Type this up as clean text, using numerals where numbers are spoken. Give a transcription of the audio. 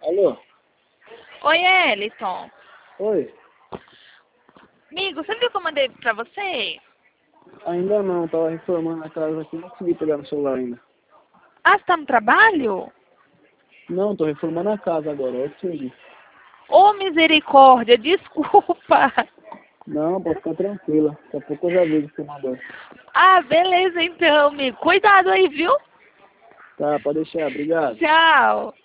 Alô? Oi, Eliton. Oi? Amigo, você viu que eu mandei pra você? Ainda não, tava reformando a casa aqui, não consegui pegar no celular ainda. Ah, você tá no trabalho? Não, tô reformando a casa agora, eu consegui. Ô, misericórdia, desculpa. Não, pode ficar tranquila. Daqui a pouco eu já vejo o que você mandou. Ah, beleza então, amigo. Cuidado aí, viu? Tá, pode deixar, obrigado. Tchau.